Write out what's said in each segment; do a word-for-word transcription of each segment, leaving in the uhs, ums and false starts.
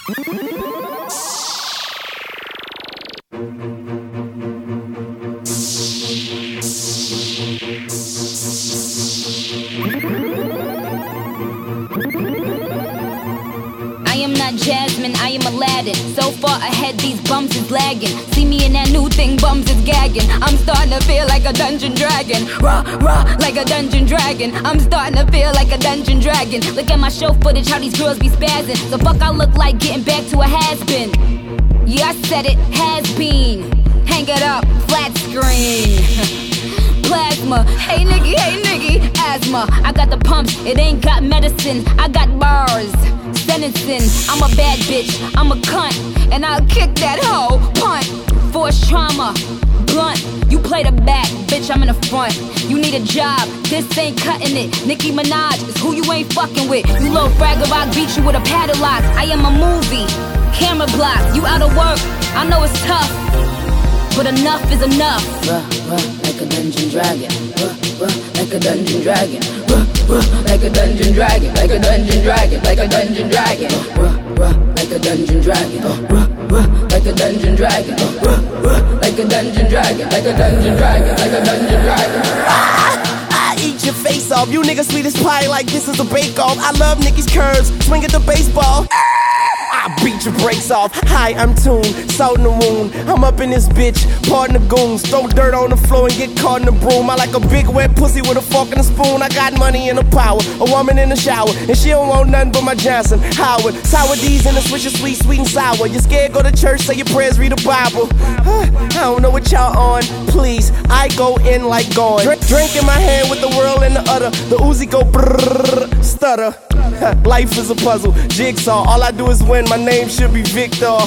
I am not Jasmine, I am Aladdin. So far ahead, these bums is lagging. See me in that new thing, bums is gagging. I'm starting to feel like a dungeon dragon. Raw, raw, like a dungeon dragon. I'm starting to feel like a dungeon dragon. Look at my show footage, how these girls be spazzing. The fuck I look like getting back to a has-been. Yeah, I said it, has been. Hang it up, flat screen. Plasma, hey nigga, hey nigga, asthma. I got the pumps, it ain't got medicine. I got bars, sentencing. I'm a bad bitch, I'm a cunt, and I'll kick that hoe, punt. Force trauma, blunt. You play the back, bitch, I'm in the front. You need a job, this ain't cutting it. Nicki Minaj is who you ain't fucking with. You little fraggle, I beat you with a padlock. I am a movie, camera block. You out of work, I know it's tough, but enough is enough. Ruh, ruh, like a dungeon dragon. Ruh, ruh, like a dungeon dragon. Ruh, ruh, like a dungeon dragon. Like a dungeon dragon. Like a dungeon dragon. Ruh, ruh, like a dungeon dragon. Ruh, ruh, like a dungeon dragon. Ruh, ruh, like a dungeon dragon. Like a dungeon dragon. Like a dungeon dragon. I eat your face off. You niggas sweet as pie like this is a bake-off. I love Nicki's curves. Swing at the baseball. I beat your brakes off. Hi, I'm Toon, salt in the wound. I'm up in this bitch, pardon the goons. Throw dirt on the floor and get caught in the broom. I like a big wet pussy with a fork and a spoon. I got money and a power, a woman in the shower, and she don't want nothing but my Johnson Howard. Sour D's and a swisher, sweet, sweet and sour. You scared, go to church, say your prayers, read the Bible. Huh, I don't know what y'all on, please. I go in like gone. Drink, drink in my hand with the world in the udder. The Uzi go brrrr, stutter. Life is a puzzle, jigsaw. All I do is win, my name should be Victor.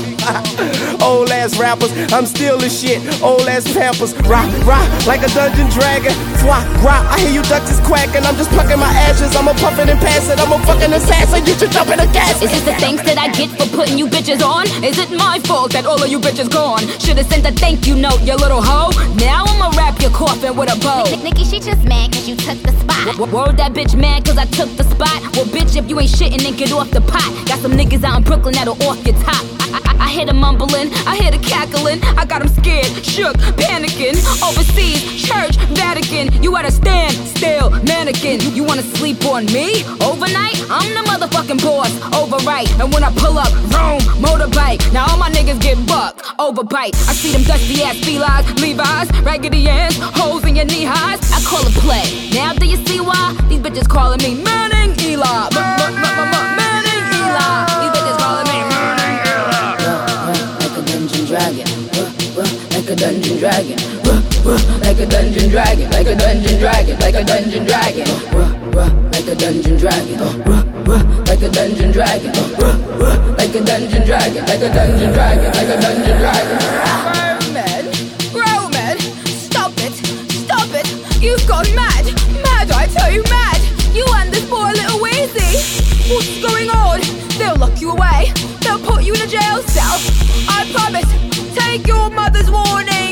Old ass rappers, I'm still the shit. Old ass Pampers, rock, rock, like a dungeon dragon. Fwah, rock, I hear you ducks quacking. I'm just plucking my ashes, I'm a puffin' and pass it. I'm a fucking assassin, you should jump in a gas. Is this the thanks that I get for putting you bitches on? Is it my fault that all of you bitches gone? Should've sent a thank you note, you little hoe. Now I'ma wrap your coffin with a bow. Nicki, she just mad cause you took the spot. W- word that bitch mad cause I took the spot. Well bitch, if you ain't shitting, then get off the pot. Got some niggas out in Brooklyn that'll off your top. I, I, I hear the mumbling, I hear the cackling. I got them scared, shook, panicking. Overseas, church, Vatican. You at a stand still, mannequin. You wanna sleep on me? Overnight? I'm the motherfucking boss, overright. And when I pull up, vroom, motorbike. Now all my niggas get bucked, overbite. I see them dusty ass felines, Levi's, raggedy ass, holes in your knee highs. I call it play. Now do you see why? These bitches calling me Manning Eli. Manning Eli. These bitches calling me Manning Eli. Like a dungeon dragon. Like a dungeon dragon. Like a dungeon dragon. Like a dungeon dragon. Like a dungeon dragon. Like a dungeon dragon. Like a dungeon dragon. Like a dungeon dragon. Like a dungeon dragon. Like a dungeon dragon. Roman, Roman, stop it, stop it. You've gone mad, mad, I tell you, mad. You and this poor little Weezy. What's going on? They'll lock you away. They'll put you in a jail cell. I promise. Take your mother's warning.